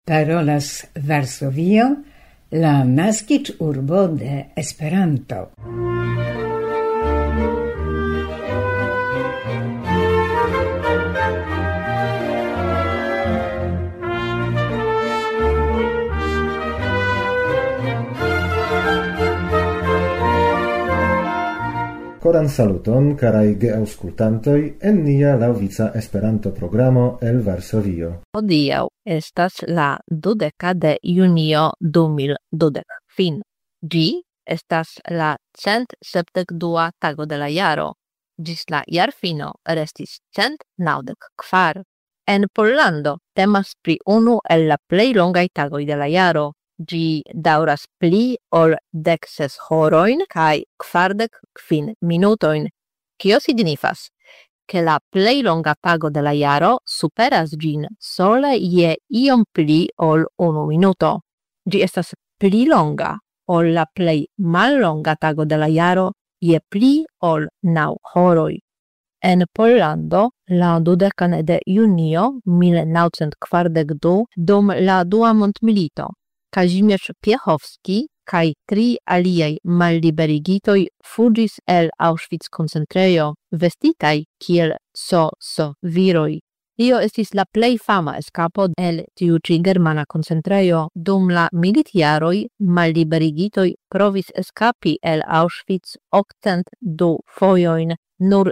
Parolas Varsovio, la naskiĝurbo de Esperanto. Koran saluton, carai geauscultantoi, en nia laŭvica Esperanto-programo el Varsovio. Hodiaŭ estas la 20 de junio 2020. Fin. Ĝi estas la 172 tago de la jaro. Ĝis la jarfino restis 194. En Pollando temas pri unu el la plej longaj tagoj de la jaro. Ĝi daŭras pli ol 16 horojn kaj 45 minutojn. Kio signifas? Ke la plej longa tago de la jaro superas ĝin sole je iom pli ol 1 minuto. Ĝi estas pli longa ol la plej mallonga tago de la jaro je pli ol 9 horoj. En Pollando, la 20 de junio 1942, dum la Dua mondmilito, Kazimierz Piechowski kaj 3 aliaj malliberigitoj fuĝis el Auschwitz-koncentrejo, vestitaj kiel viroj. Tio estis la plej fama eskapo el tiu ĉi germana koncentrejo. Dum la militjaroj malliberigitoj provis eskapi el Auschwitz 802 fojojn, nur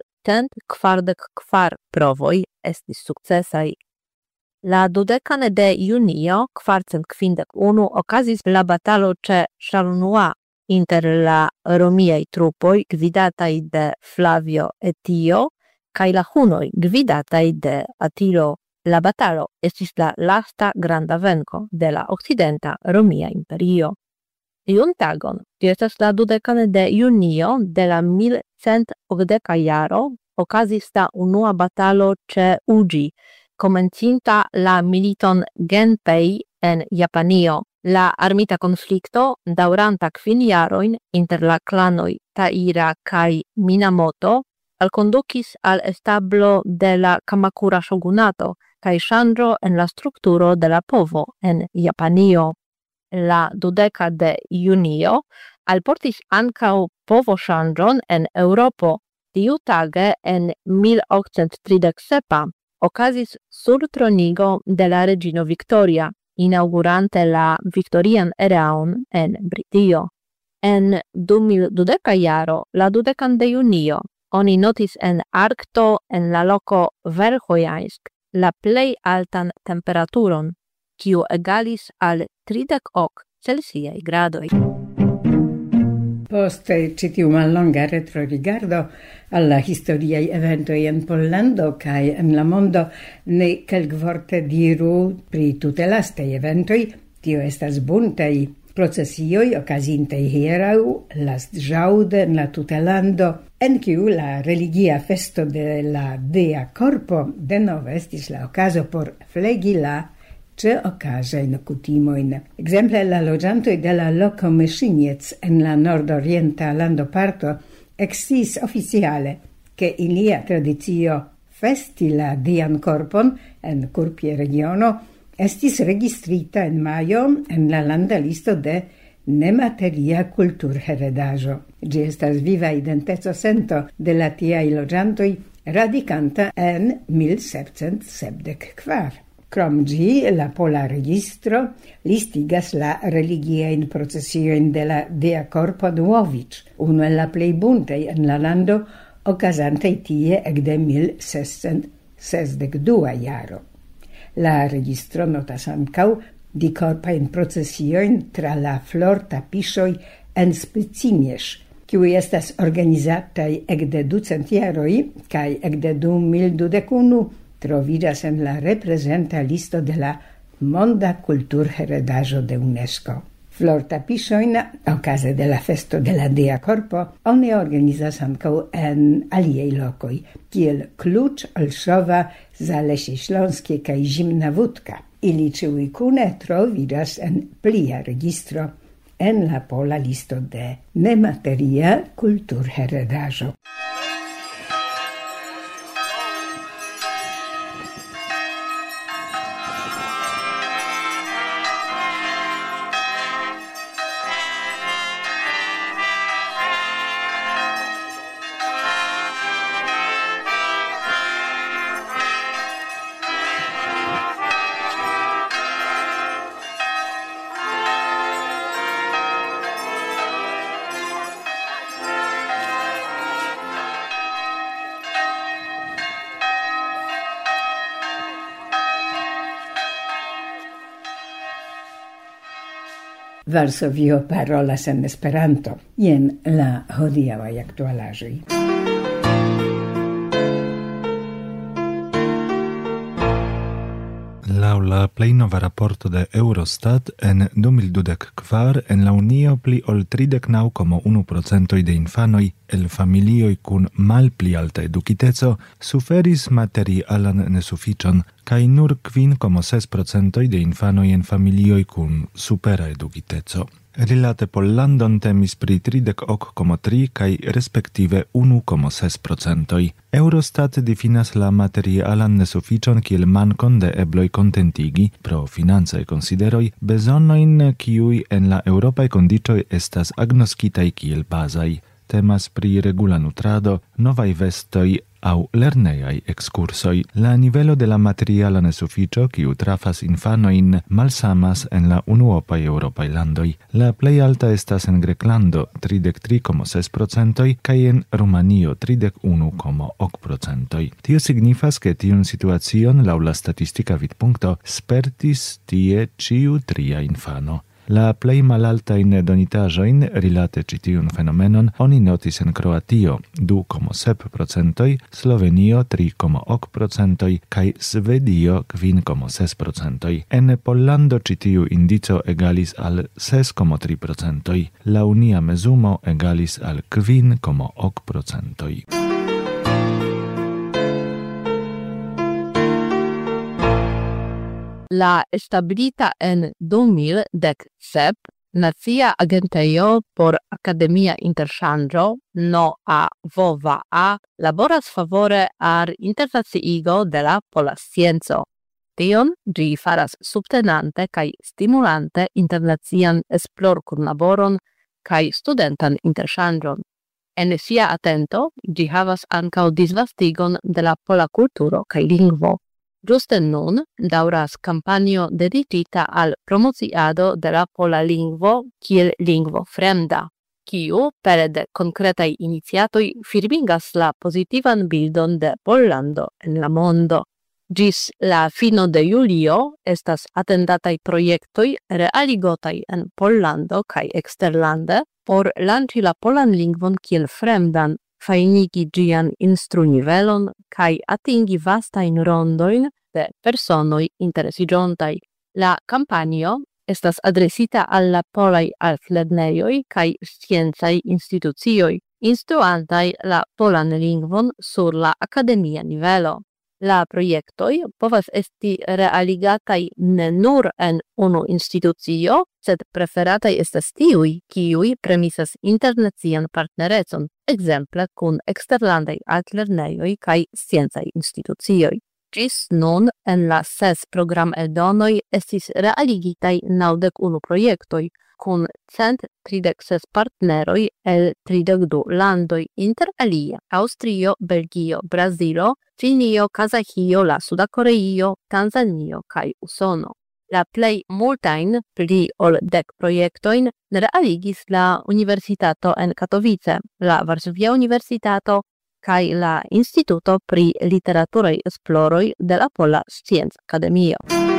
144 provoj estis sukcesaj. La 20 de junio 451 okazis la batalo ĉe Charleroi inter la romiaj trupoj gvidataj de Flavio Etio kaj la hunoj gvidataj de Attilo. La batalo estis la lasta granda venko de la okcidenta Romia Imperio. Tiun tagon, tio estas la 20 de junio de la 1180 jaro, okazis la unua batalo ĉe Uji, komencinta la militon Genpei en Japanio. La armita konflikto, daŭranta 5 jarojn inter la klanoj Taira kaj Minamoto, alkondukis al establo de la Kamakura shogunato kaj ŝanĝo en la strukturo de la povo en Japanio. La 20 de junio alportis ankaŭ povoŝanĝon en Eŭropo. Tiutage en 1837 okazis surtronigo de la regino Victoria, inaugurante la Victorian eraon en Britio. En 2020 jaro, la 20 de junio, oni notis en Arkto en la loko Verkhojansk la plej altan temperaturon, kiu egalis al 30 Celsiaj gradoj. Post citiu mallonga retrorigardo alla historiaj eventoj en Pollando kaj en la mondo, ne kelkvorte diru pri tute lastaj eventoj. Tio estas buntaj procesioj okazintaj hieraŭ lastĵaŭde en la tuta lando, en kiu la religia festo de la Dea Korpo denove estis la okazo por flegi la ĉe okazajn kutimojn. Ekzemple la loĝantoj de la loko Meŝinec en la nordorienta landoparto eksciis oficiale, ke ilia tradicio festi la Dean Korpon en Kurpie regiono estis registrita en majo en la landa listo de nemateria kulturheredaĵo. Ĝi estas viva identecosento de la tiaj loĝantoj radikanta en 1774. Krom ĝi, la pola registro listigas la religiajn procesiojn de la Dea Korpo de Łowicz, unu el la plej buntaj en la lando, okazantaj tie ekde 1662 jaro. La registro notas ankaŭ dikorpajn procesiojn tra la flortapiŝoj en Spicimierz, kiuj estas organizataj ekde 200 jaroj kaj ekde 2021 troviĝas en la reprezenta listo de la Monda Kulturheredaĵo de UNESCO. Flortapiŝojn okaze de la festo de la Dea Korpo oni organizas ankaŭ en aliaj lokoj, kiel Klucz, Olszowa, Zalesie Śląskie kaj Zimna Wódka. Ili ĉiuj kune troviĝas en plia registro en la pola listo de nemateria kulturheredaĵo. Varsovio parolas en Esperanto. Jen la hodiaŭaj aktualaĵoj. Laŭ la plej nova raporto de Eurostat en 2024 en la Unio pli ol 39,1% de infanoj el familioj kun malpli alta edukiteco suferis materialan nesufiĉon kaj nur 5,6% de infanoj en familioj kun supera edukiteco. Rilate Pollandon temis pri 30,3 kaj respektive 1,6%. Eurostat difinas la materialan nesufiĉon kiel mankon de ebloj kontentigi pro financaj konsideroj bezonojn kiuj en la eŭropaj kondiĉoj estas agnoskitaj kiel bazaj. Temas pri regula nutrado, novaj vestoj aŭ lernejaj ekskursoj. La nivelo de la materiala nesufiĉo, kiu trafas infanojn, malsamas en la unuopaj eŭropaj landoj. La plej alta estas en Greklando 33,6% kaj en Rumanio 31,8%. Tio signifas, ke tiun situacion laŭ la statistika vidpunkto spertis tie ĉiu tria infano. La plej malaltajn donitaĵojn rilate ĉi tiun fenomenon oni notis en Kroatio 2,7%, Slovenio 3,8% kaj Svedio 5,6%. En Pollando ĉi tiu indico egalis al 6,3%. La unia mezumo egalis al 5,8%. La establita en 2017 Nacia Agentejo por Akademia Interŝanĝo NOAVA laboras favore al internaciigo de la pola scienco. Tion ĝi faras subtenante kaj stimulante internacian esplorkunlaboron kaj studentan interŝanĝon. En sia atento ĝi havas ankaŭ disvastigon de la pola kulturo kaj lingvo. Ĝuste nun daŭras kampanjo dediĉita al promociado de la pola lingvo kiel lingvo fremda, kiu pere de konkretaj iniciatoj firmigas la pozitivan bildon de Pollando en la mondo. Ĝis la fino de julio estas atendataj projektoj realigotaj en Pollando kaj eksterlande por lanĉi la polan lingvon kiel fremdan, fajnigi ĝian instrunivelon kaj atingi vastajn rondojn de personoj interesiĝontaj. La kampanjo estas adresita al la polaj altlernejoj kaj sciencaj institucioj, instruantaj la polan lingvon sur la akademia nivelo. La projektoj povas esti realigataj ne nur en unu institucio, sed preferataj estas tiuj, kiuj premisas internacian partnerecon, ekzemple kun eksterlandaj altlernejoj kaj sciencaj institucioj. Ĝis nun en la 6 programeldonoj estis realigitaj 91 projektoj, kun 136 partneroj el 32 landoj, inter alie Aŭstrio, Belgio, Brazilo, Ĉinio, Kazaĥio, la Suda Koreio, Tanzanio kaj Usono. La plej multajn, pli ol 10 projektojn, realigis la Universitato en Katowice, la Varsovia Universitato kaj la Instituto pri literaturaj esploroj de la Pola Scienc-Akademio.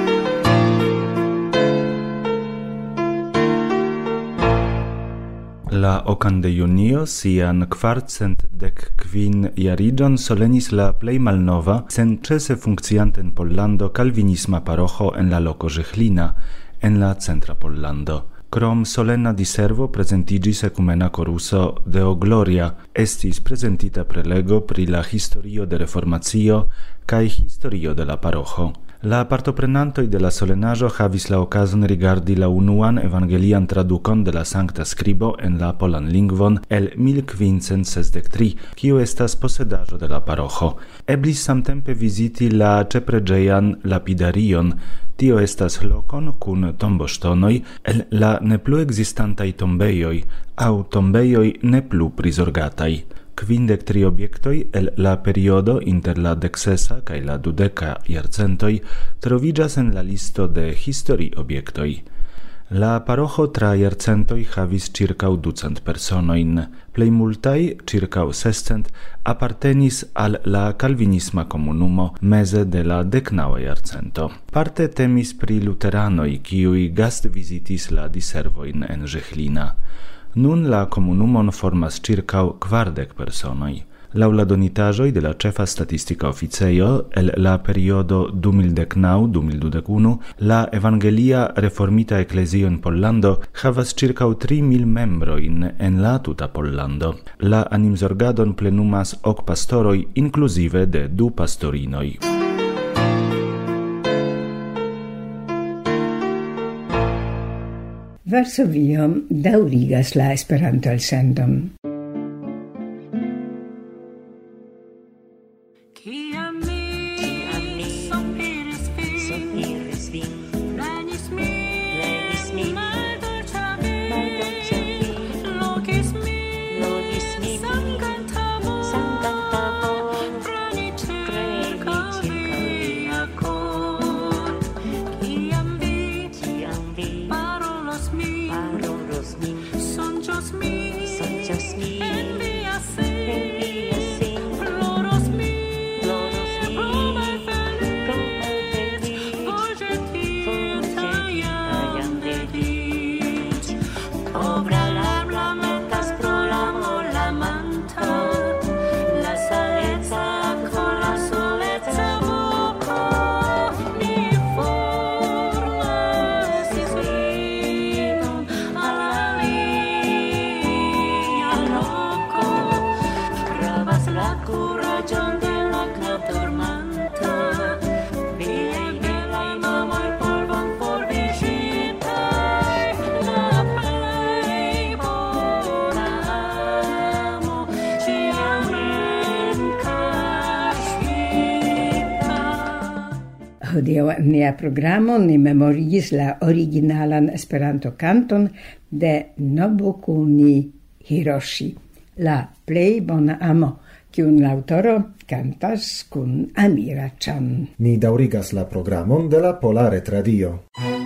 La okan de junio sian 415 jariĝon solenis la plej malnova, senĉese funkcianta en Pollando kalvinisma paroĥo en la loko Ĵehlina, en la centra Pollando. Krom solena diservo prezentiĝis ekumena koruso Deo Gloria, estis prezentita prelego pri la historio de reformacio kaj historio de la paroĥo. La partoprenantoj de la solenaĵo havis la okazon rigardi la unuan evangelian tradukon de la Sankta Skribo en la polan lingvon el 1563, kiu estas posedaĵo de la paroĥo. Eblis samtempe viziti la ĉepreĝejan lapidarion. Tio estas lokon kun tomboŝtonoj el la ne plu ekzistantaj tombejoj aŭ tombejoj ne plu prizorgataj. 53 objektoj el la periodo inter la 16 kaj la 20 jarcentoj troviĝas en la listo de historiobjektoj. La paroĥo tra jarcentoj havis ĉirkaŭ 200 personojn. Plej multaj, ĉirkaŭ 600, apartenis al la kalvinisma komunumo meze de la 19. jarcento. Parte temis pri luteranoj, kiuj gastvizitis la diservojn en Żechlina. Nun la komunumon formas ĉirkaŭ 40 personoj. Laŭ la donitaĵoj de la ĉefa statistika oficejo el la periodo 2019-2021, la evangelia reformita eklezio en Pollando havas ĉirkaŭ 3,000 membrojn en la tuta Pollando. La animzorgadon plenumas 8 pastoroj, inkluzive de 2 pastorinoj. Varsovio daŭrigas la Esperanto-elsendon. Hodiaŭ en nia programo ni memorigis la originalan Esperanto-kanton de Nobukuni Hiroshi, la plej bona amo, kiun la aŭtoro kantas kun Amira-chan. Ni daŭrigas la programon de la Pola Retradio.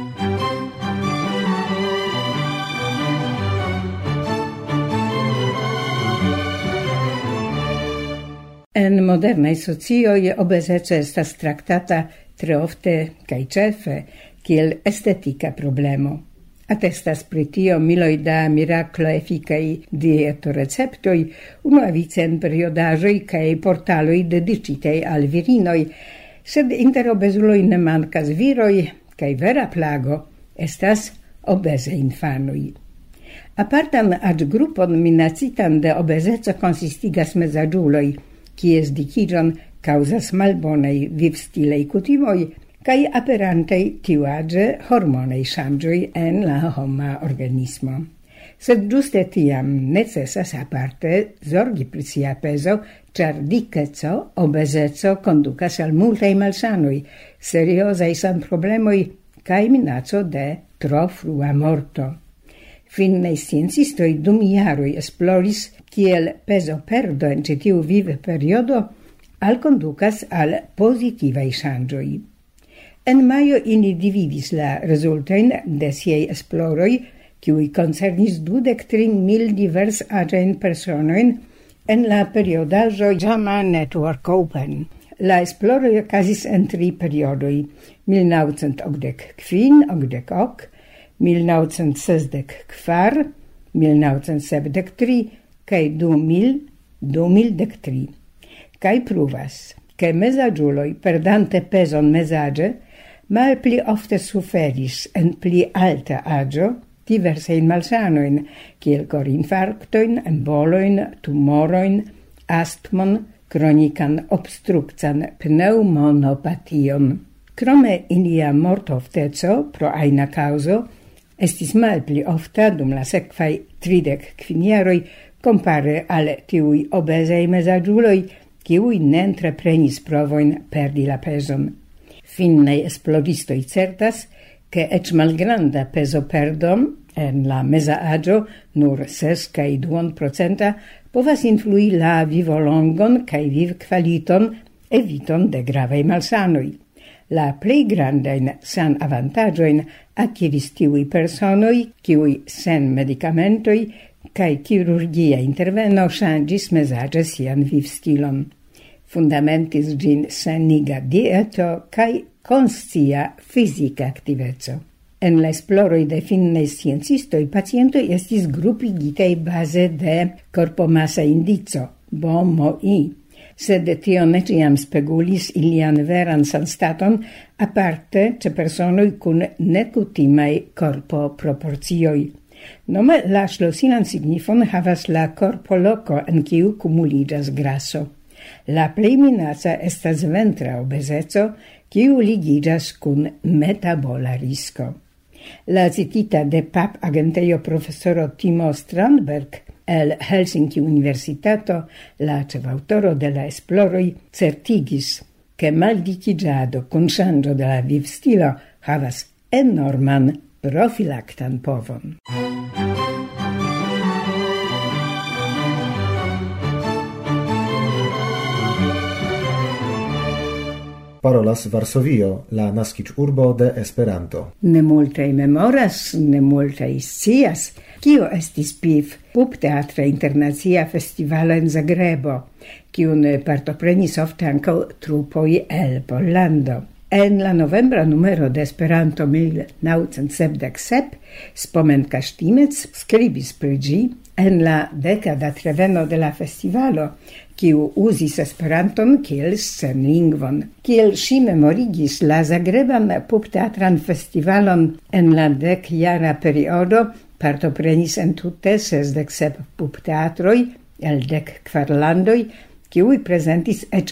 En modernaj socioj obezeco estas traktata tre ofte kaj ĉefe kiel estetika problemo. Atestas pri tio miloj da miraklo efikaj dieetoreceptoj, unuavice en periodaĵoj kaj portaloj dediĉitaj al virinoj, sed inter obezuloj ne mankas viroj kaj vera plago estas obezaj infanoj. Apartan aĝgrupon minacitan de obezeco konsistigas mezaĝuloj, kies dikiĝon kaŭzas malbonaj vivstilaj kutimoj kaj aperantaj tiuaĝe hormonaj ŝanĝoj en la homa organismo. Sed ĝuste tiam necesas aparte zorgi pri sia pezo, ĉar dikeco, obezeco kondukas al multaj malsanoj, seriozaj sanproblemoj kaj minaco de tro frua morto. Finnaj sciencistoj dum jaroj esploris kiel pezo perdo en ĉi tiu viv periodo alkondukas al pozitivaj ŝanĝoj. En majo ili dividis la rezultojn de siaj esploroj, kiuj koncernis 23,000 divers-aĝajn personojn en la periodaĵo JAMA Network Open. La esploroj okazis en 3 periodoj: 1985, 1964, 1973 kaj 2013. Kaj pruvas, ke mezaĝuloj perdante pezon mezaĝe malpli ofte suferis en pli alta aĝo diversajn malsanojn, kiel korinfarktojn, embolojn, tumorojn, astmon, kronikan obstrukcan pneŭmonopation. Krome ilia mortofteco pro ajna kaŭzo estis malpli ofta dum la sekvaj 30 jaroj kompare al tiuj obezaj mezaĝuloj, kiuj ne entreprenis provojn perdi la pezon. Finnaj esploristoj certas, ke eĉ malgranda pezoperdo en la meza aĝo, nur 6,2%, povas influi la vivolongon kaj vivkvaliton, eviton de gravaj malsanoj. La plei grandain san avantaggioin acquiris tiui personoi, kiui sen medicamentoi, cae chirurgia interveno changis mesage sian vivstilon. Fundamentis gin saniga dieto cae conscia fisica activezzo. En la esploroi de finnei sciencistoi, pacientoi estis gruppigitei base de corpomassa indico, BMI, sed tio ne ciam spegulis ilian veran sanstaton aparte ce personoi cun necutimai corpo proporcioi. Nome la ŝlosilan signifon havas la corpo loco en kiu cumuligas grasso. La plej minaca estas ventra obeseco, kiu ligigas kun metabola risko. La citita de PAP agentejo profesoro Timo Strandberg el Helsinki Universitato, la ĉefaŭtoro de la esploroj, certigis, ke maldikiĝado kun ŝanĝo de la vivstilo havas enorman profilaktan povon. Parolas Varsovio, la naskiĝurbo de Esperanto. Ne multaj memoras, ne multaj scias, kio estis PIF, Pupteatra Internacia Festivalo en Zagrebo, kiun partoprenis ofte ankaŭ trupoj el Pollando. En la novembra numero de Esperanto 1977, Spomenka Kastimec skribis pri ĝi en la dekada treveno de la festivalo, kiu uzis Esperanton kiel senlingvon. Kiel ŝi memorigis la Zagreban Pupteatran Festivalon en la 10-jara periodo, partoprenis entute 67 pupteatroj el 14 landoj, kiuj prezentis eĉ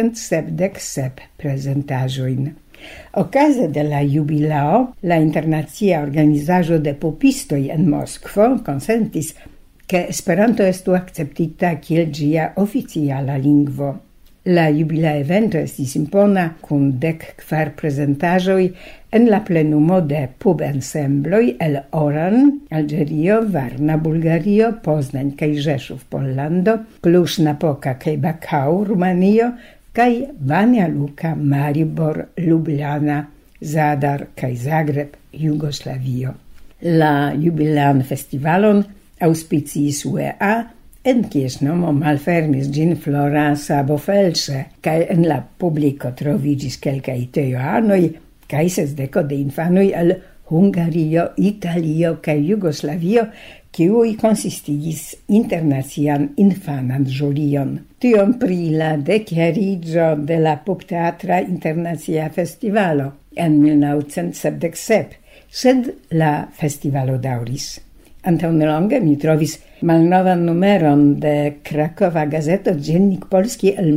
577 prezentaĵojn. Okaze de la jubileo, la internacia organizaĵo de pupistoj en Moskvo konsentis, ke Esperanto estu akceptita kiel ĝia oficiala lingvo. La jubilea evento estis impona kun 14 prezentaĵoj en la plenumo de pub-ensembloj el Oran, Alĝerio, Varna, Bulgario, Poznań kaj Rzeszów, Pollando, Cluj-Napoca kaj Bakau, Rumanio, kaj Banja Luka, Maribor, Ljubljana, Zadar kaj Zagreb, Jugoslavio. La jubilean festivalon auspiciis UEA, en kies nomo malfermis gin Flora Sabo Felse, kaj en la publiko troviĝis kelkaj tejoanoj kaj 60 de infanoj el Hungario, Italio kaj Jugoslavio, kiuj konsistigis internacian infanan ĵurion. Tion pri la dekjariĝo de la Pupteatra Internacia Festivalo en 1977, sed la festivalo daŭris. Antaŭ nelonge mi trovis malnovan numeron de Krakova gazeto Dziennik Polski el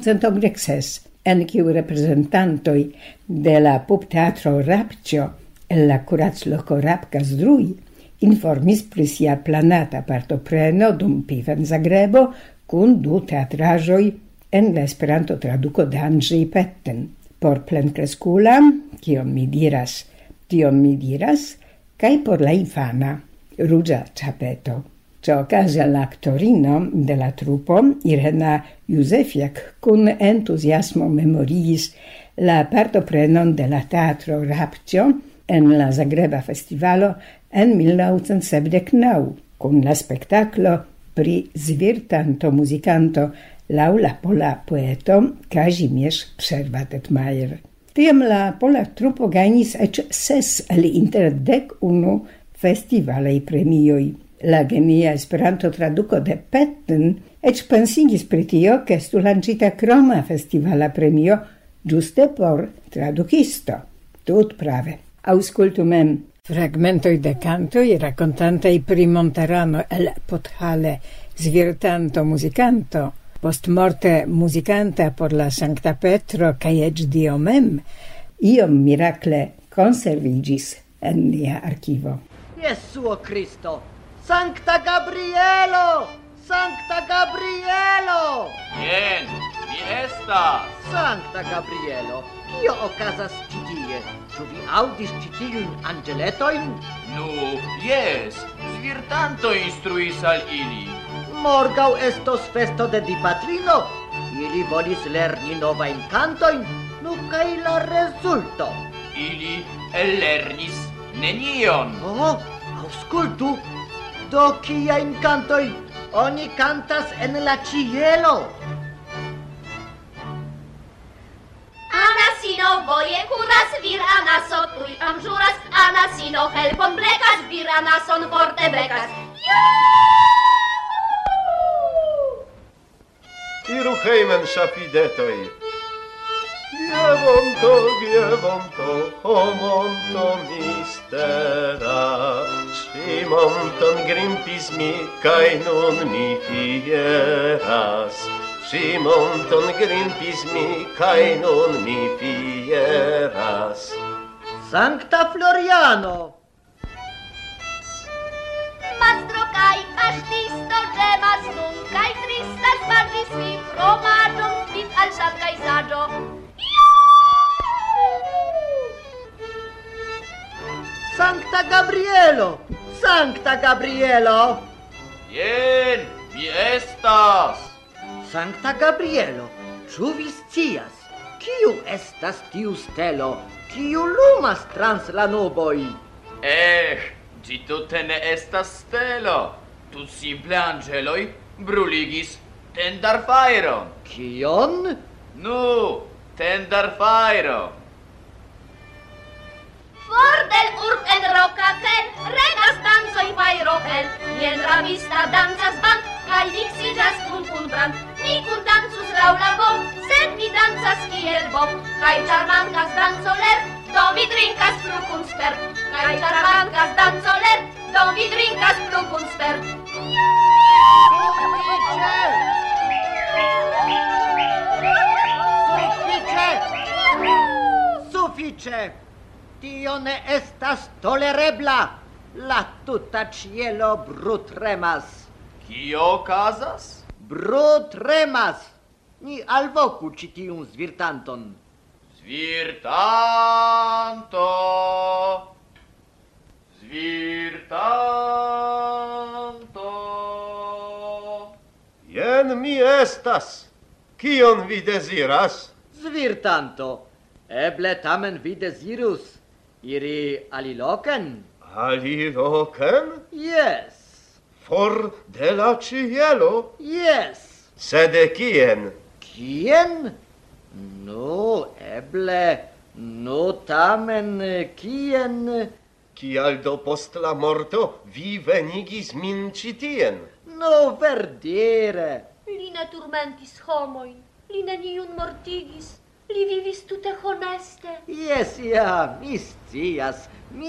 1986, en kiu reprezentantoj de la Pupteatro Rabĉo el la kuracloko Rabka-Zdrój informis pri sia planata partopreno dum PIF en Zagrebo kun 2 teatraĵoj en la Esperanto traduko de Andrzej Petten. Por plenkreskulα, kion mi diras, tion mi diras, kaj por la infana, Ruĝa Ĉapeto. Ĉeokaze la aktorino de la trupo, Irena Juzefiak, kun entuziasmo memorigis la partoprenon de la teatro Rabĉo en la Zagreba Festivalo en 1979, kun la spektaklo pri Zvirtanto muzikanto laŭ la pola poeto Kazimierz Przerwa-Detmajer. Tiam la pola trupo gajnis eĉ 6 el inter 11 festivalaj premioj. La genia Esperanto traduko de Petten eĉ pensigis pri tio, ke estu lanĉita kroma festivala premio ĝuste por tradukisto. Tut prave. Aŭskultu mem fragmentoj de kantoj rakontantaj pri montarano el Podhale, Zvirtanto muzikanto, postmorte muzikanta por la Sankta Petro kaj eĉ Dio mem, iom mirakle konserviĝis en nia arkivo. Jesuo Cristo! Sancta Gabrielo! Sancta Gabrielo! Jen, mi estas! Sancta Gabrielo, kio okazas ĉi tie? Ĉu vi aŭdis ĉi tiujn anĝeletojn? Nu, jes, Zvirtanto instruis al ili. Morgaŭ estos festo de Dipatrino. Ili volis lerni novajn kantojn. Nu kaj la rezulto? Ili ellernis nenion. Aŭskultu, do kiajn kantoj oni kantas en la ĉielo? Anasino voje kuras, vir anaso tuj amĵuras, anasino helpon blekas, vir anason forte bekas. Iru hejmen, ŝapidetoj. Gievon to, homon to mistera. Ŝimonton grimpis mi, kaj nun mi fieras. Ŝimonton grimpis mi, kaj nun mi fieras. Sankta Floriano! Pastro kaj paŝtisto ĝemas nun, kaj tristas manĝis mi fromaĝon, vin al sal kaj saĝo. Sankta Gabrielo! Sankta Gabrielo! Jen, mi estas. Sankta Gabrielo, ĉu vi scias, kiu estas tiu stelo, kiu lumas trans la nuboj? Ĝi tute ne estas stelo. Tut simple anĝeloj bruligis tendarfajron. Kion? Nu, tendarfajron. For del urb en roca ken, regas dancoj fajro hel. Jen rabista dancas band, kaj miksiĝas kun brand. Mi kundancus laŭ la bom, sed mi dancas kiel bob. Kaj ĉar mankas dancoler, do mi drinkas plu kun sper. Kaj ĉar mankas dancoler, do mi drinkas plu kun sper. Sufiĉe! Tio ne estas tolerebla! La tuta ĉielo brutremas. Kio okazas? Brutremas! Ni alvoku ĉi tiun svirtanton. Svirtanto! Svirtanto! Jen mi estas! Kion vi deziras? Svirtanto! Eble tamen vi dezirus iri aliloken? Aliloken? Yes. For de la ĉielo? Yes. Sed kien? Kien? Nu, eble, nu tamen kien? Kial do post la morto vi venigis min ĉi tien? Nu, verdire. Li ne turmentis homojn, li neniun mortigis. Li vivis tute honeste. Yes, ja, mi scias.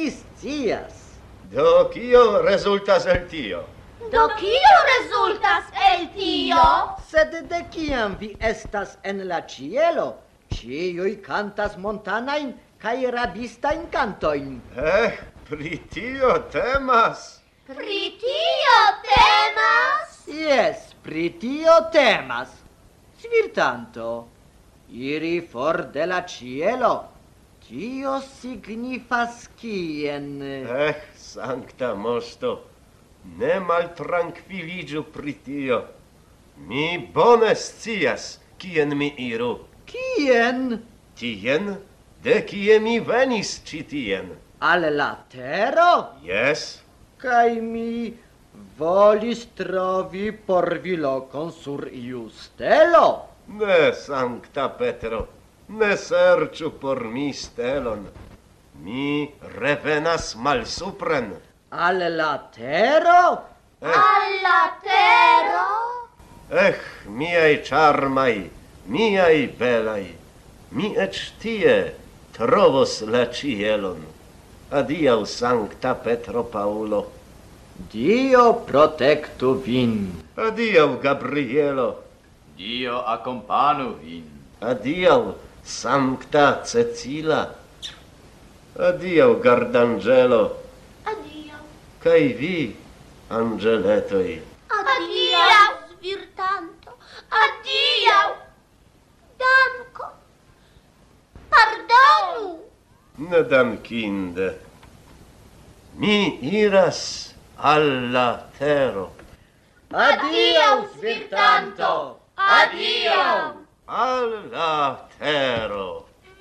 Do kio rezultas el tio? Do kio rezultas el tio? Sed de kiam vi estas en la ĉielo? Ĉiuj kantas montanajn kaj rabistajn kantojn. Pri tio temas. Pri tio temas? Yes, pri tio temas. Svirtanto. Iri for de la ĉielo, tio signifas kien? Sankta moŝto, ne maltrankviliĝu pri tio. Mi bone scias, kien mi iru. Kien? Tien, de kie mi venis ĉi tien. Al la tero? Yes. Kaj mi volis trovi por vi lokon sur iu stelo. Ne, Sankta Petro, ne serĉu por mi stelon. Mi revenas malsupren. Al la tero? Al la tero? Miaj ĉarmaj, miaj belaj, mi eĉ tie trovos la ĉielon. Adiaŭ, Sankta Petro Paŭlo. Dio protektu vin. Adiaŭ, Gabrielo. Dio akompanu vin. Adiaŭ, Sankta Cecila. Adiaŭ, gardanĝelo. Adiaŭ. Kaj vi, anĝeletoj. Adiaŭ, svirtanto. Adiaŭ. Dankon. Pardonu. Nedankinde. Mi iras al la tero. Adiaŭ, svirtanto. Adiaŭ. Al la tero.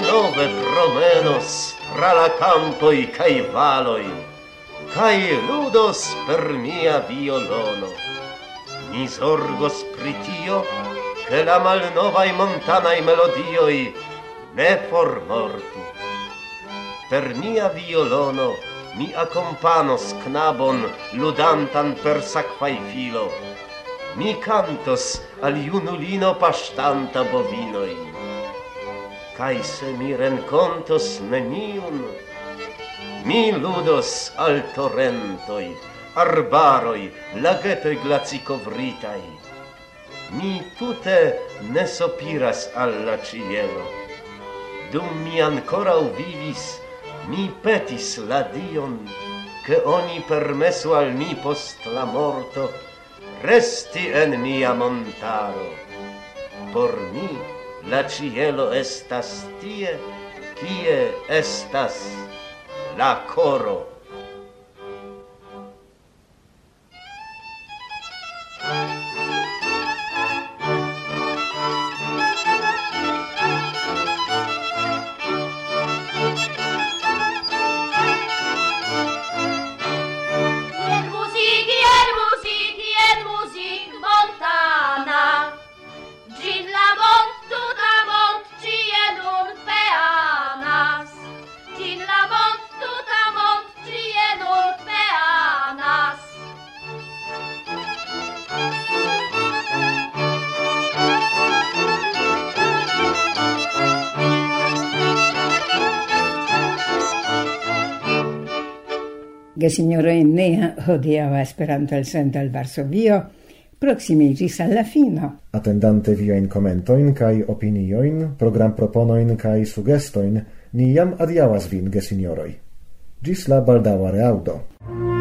nove promenos tra la campoi cae valoi, cae ludos per mia violono. Mi sorgos pritio, che la malnovai montanai melodioi ne formortu. Per mia violono mi accompanos knabon ludantan per sacfai filo. Mi cantos al junulino pastanta bovinoi. Cae se mi rencontos neniun, mi ludos al torrentoi, arbaroi, lagetoi glacicovritai. Mi tute ne sopiras alla cielo. Dum mi ancora vivis, mi petis la Dion, che oni permesu al mi post la morto resti en mia montaro. Por mi la cielo estas tie, kie estas la coro. Signore Ennea, hodiaŭa Esperanto-elsendo el Varsovio, proximiĝis al la fino. Attendante viajn komentojn kaj opiniojn, programproponojn kaj sugestojn, ni jam adiaŭas vin, gesinjoroj. Ĝis la baldaŭa reaŭdo.